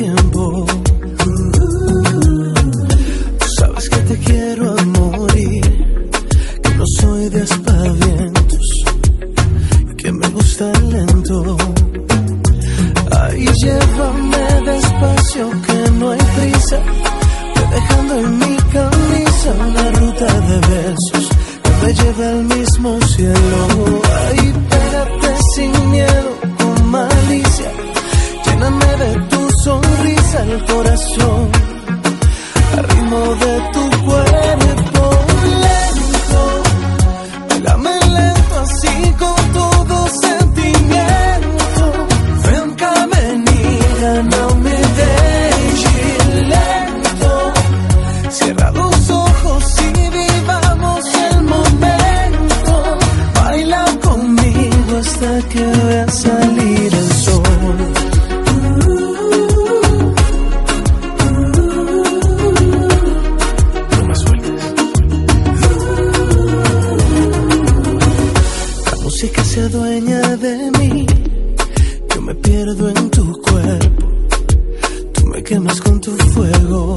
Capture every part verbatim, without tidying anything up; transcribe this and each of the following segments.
tiempo. Tú sabes que te quiero a morir, que no soy de aspavientos, que me gusta lento. Ay, llévame despacio, que no hay prisa, te dejando en mi camisa una ruta de besos que me lleve al mismo cielo. Ay, pégate sin miedo, con malicia, lléname de tu sonrisa el corazón, al ritmo de tu cuerpo lento. Bailame lento así con todo sentimiento. Ven cá, menina, não me deixe lento. Cierra los ojos y vivamos el momento. Baila conmigo hasta que vea salir el sol. Que se adueña de mí, yo me pierdo en tu cuerpo, tú me quemas con tu fuego.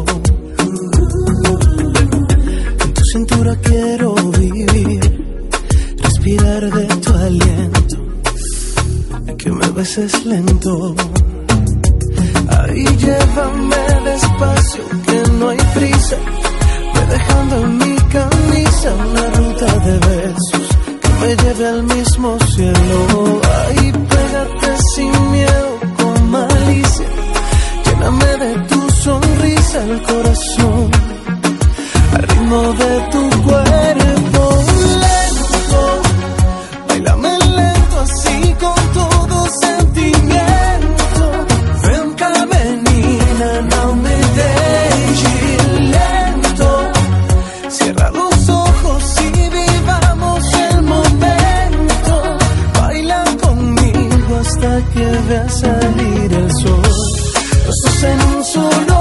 En tu cintura quiero vivir, respirar de tu aliento, que me beses lento. Ahí llévame despacio, que no hay prisa, ve dejando en mi camisa una ruta de besos me lleve al mismo cielo. Ay, pégate sin miedo, con malicia, lléname de tu sonrisa el corazón, al ritmo de tu cuerpo lento. Bailame lento así con todo sentimiento. Ven cá, menina, não me deixe lento. Cierra los ojos y vivamos el momento. Baila conmigo hasta que vea salir el sol. Los dos en un solo